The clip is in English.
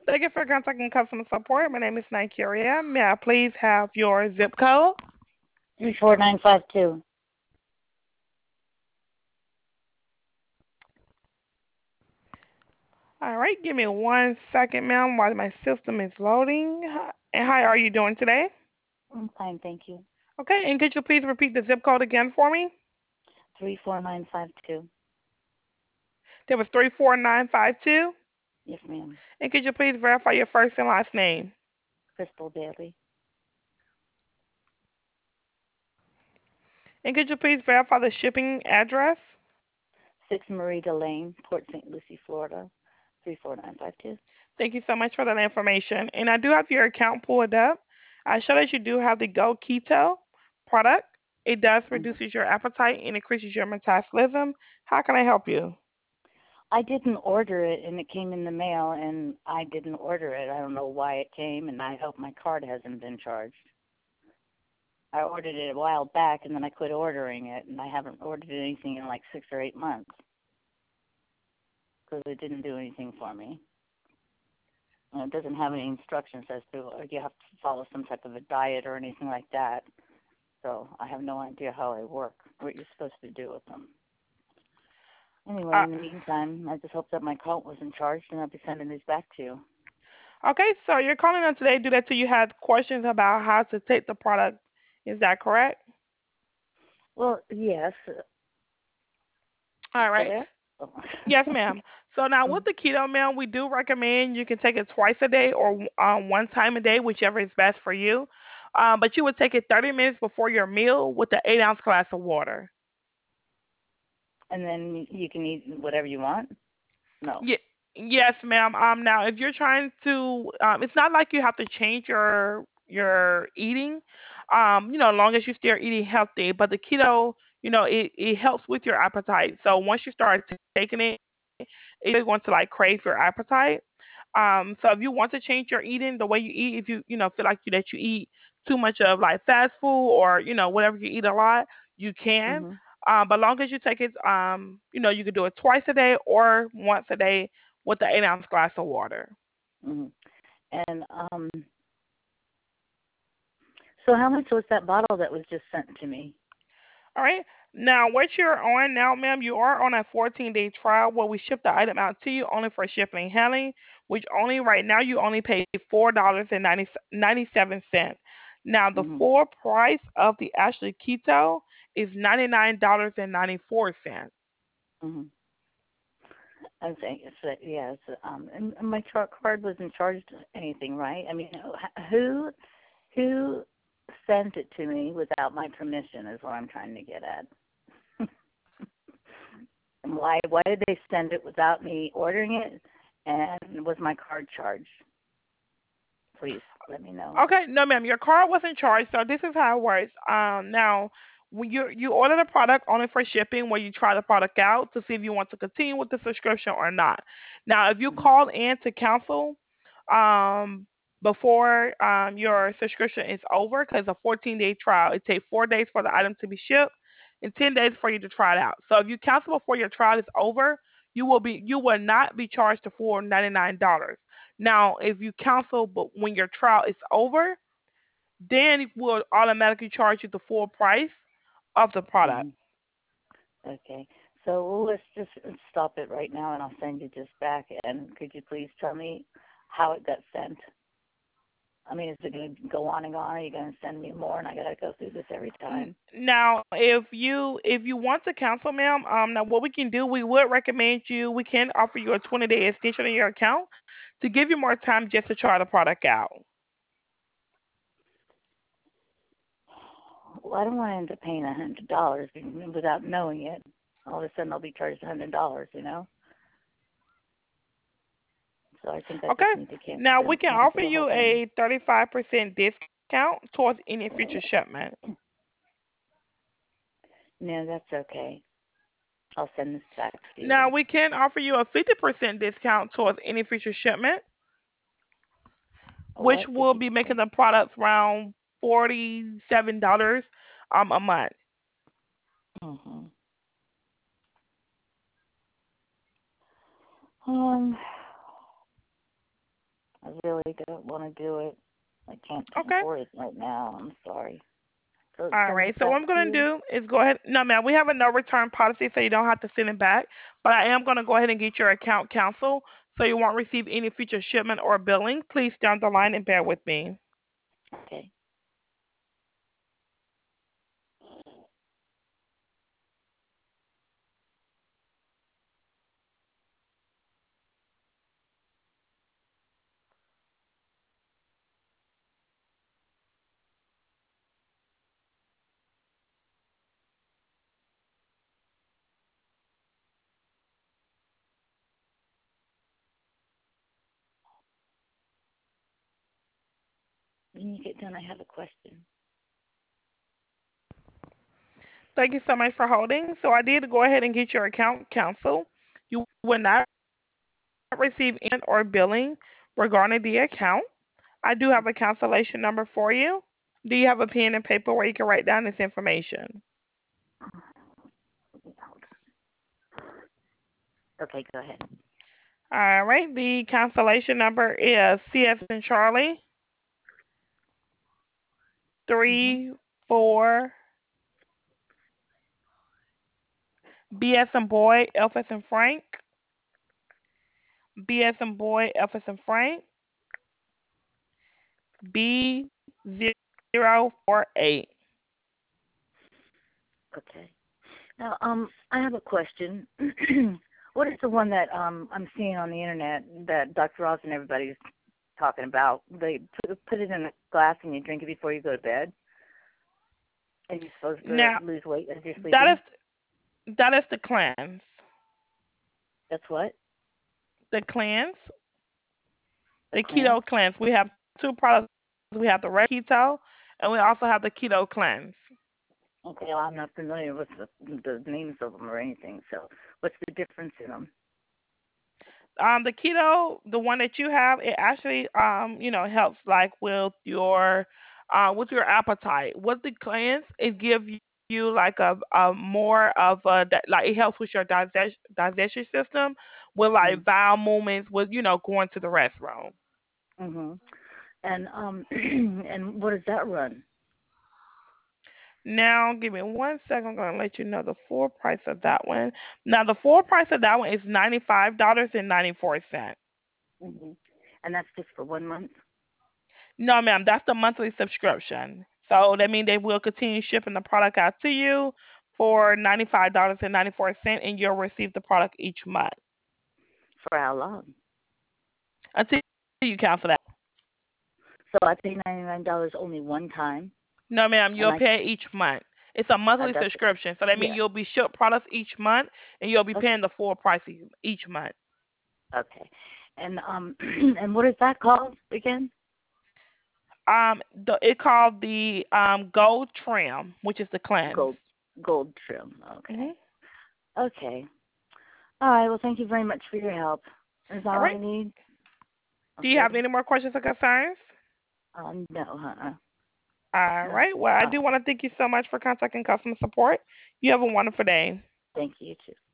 Thank you for contacting customer support. My name is Nigeria. May I please have your zip code? 34952. All right, give me 1 second, ma'am, while my system is loading. And how are you doing today? I'm fine, thank you. Okay, and could you please repeat the zip code again for me? 34952. That was 34952. Yes, ma'am. And could you please verify your first and last name? Crystal Bailey. And could you please verify the shipping address? 6 Marita Lane, Port St. Lucie, Florida. 34952. Thank you so much for that information. And I do have your account pulled up. I show that you do have the Go Keto product. It does Mm-hmm. reduces your appetite and increases your metabolism. How can I help you? I didn't order it, and it came in the mail, and I didn't order it. I don't know why it came, and I hope my card hasn't been charged. I ordered it a while back, and then I quit ordering it, and I haven't ordered anything in like 6 or 8 months because it didn't do anything for me. And it doesn't have any instructions as to you have to follow some type of a diet or anything like that. So I have no idea how they work, what you're supposed to do with them. Anyway, Uh, in the meantime, I just hope that my account wasn't charged, and I'll be sending these back to you. okay, so you're calling on today due that you had questions about how to take the product. Is that correct? Well, yes. You All still right. there? Oh. Yes, ma'am. So now Mm, with the keto meal, we do recommend you can take it twice a day or one time a day, whichever is best for you. But you would take it 30 minutes before your meal with an 8 ounce glass of water. and then you can eat whatever you want? No. Yeah, yes, ma'am. Now if you're trying to, it's not like you have to change your eating. As long as you still eating healthy, but the keto, it helps with your appetite. So once you start taking it, it's really going to like crave your appetite. So if you want to change your eating, the way you eat, if you feel like that you eat too much of like fast food or whatever you eat a lot, you can. Mhm. But long as you take it, you can do it twice a day or once a day with the 8 ounce glass of water. Mhm. And so how much was that bottle that was just sent to me? All right. Now, what you're on now, ma'am, you are on a 14-day trial where we ship the item out to you only for shipping and handling, which only right now you only pay $4.97. Now, the Mhm. full price of the Ashley Keto is $99.94. Mhm. I think it's that yes. And my card wasn't charged anything, right? I mean, who sent it to me without my permission is what I'm trying to get at. And why did they send it without me ordering it? And was my card charged? Please let me know. Okay, no, ma'am, your card wasn't charged, so this is how it works. Now, when you order the product only for shipping, where you try the product out to see if you want to continue with the subscription or not. Now, if you Mhm. call in to cancel, um, before your subscription is over, because a 14-day trial, it takes 4 days for the item to be shipped and 10 days for you to try it out. So if you cancel before your trial is over, you will not be charged the full $99. Now, if you cancel but when your trial is over, then it will automatically charge you the full price of the product. Mhm. Okay. So let's just stop it right now, and I'll send you this back. And could you please tell me how it got sent? I mean, is it going to go on and on? Are you going to send me more, and I got to go through this every time? Now, if you want to cancel, ma'am, now what we can do, we would recommend we can offer you a 20-day extension in your account to give you more time just to try the product out. Well, I don't want to end up paying $100 without knowing it. All of a sudden, I'll be charged $100. So I think I just Okay. need to Now we can cancel offer the whole you thing. a 35% discount towards any future shipment. No, that's okay. I'll send this back to Now you. we can offer you a 50% discount towards any future shipment, A which what? will be making 50%? the products around $47 a month. Mm-hmm. Um, I really don't want to do it. I can't Okay. afford it right now. I'm sorry. So All send right. it So what back I'm to gonna you. do is go ahead. No, ma'am. We have a no return policy, so you don't have to send it back. But I am gonna go ahead and get your account canceled, so you won't receive any future shipment or billing. Please stay on the line and bear with me. Okay. When you get done, I have a question. Thank you so much for holding. So I did go ahead and get your account canceled. You will not receive any or billing regarding the account. I do have a cancellation number for you. Do you have a pen and paper where you can write down this information? Okay, go ahead. All right. The cancellation number is CS and Charlie Mhm. 34 BS and boy F as and Frank BS and boy F as and Frank B048. Okay. Now, I have a question. What is the one that I'm seeing on the internet that Dr. Oz and everybody's talking about? They put it in a glass and you drink it before you go to bed, and you're supposed to Now lose weight as you're that sleeping. is the cleanse. That's what The cleanse, the the cleanse. keto cleanse. We have two products. We have the red keto, and we also have the keto cleanse. Okay, well, I'm not familiar with the names of them or anything. So, what's the difference in them? The keto, the one that you have, it actually helps like with your appetite. With the cleanse, it gives you like a more of a like it helps with your digestion system with Mm. like bowel movements with going to the restroom. Mhm. And and what does that run? Now, give me 1 second. I'm gonna let you know the full price of that one. Now, the full price of that one is $95.94. Mhm. And that's just for 1 month. No, ma'am, that's the monthly subscription. So that means they will continue shipping the product out to you for $95.94, and you'll receive the product each month For how long? until you cancel that. So I pay $99 only one time, No, ma'am, and you'll pay each month. It's a I monthly that's subscription, so that means yeah. you'll be shipped products each month, and you'll be Okay, paying the full price each month. okay. And and what is that called again? It called the Gold Trim, which is the cleanse. Gold gold trim. Hmm. Okay, okay. All right. Well, thank you very much for your help. Is that All all right. I need? Do you Okay. have any more questions or concerns? No, All no. right. Well, I Uh, do want to thank you so much for contacting customer support. You have a wonderful day. thank you too.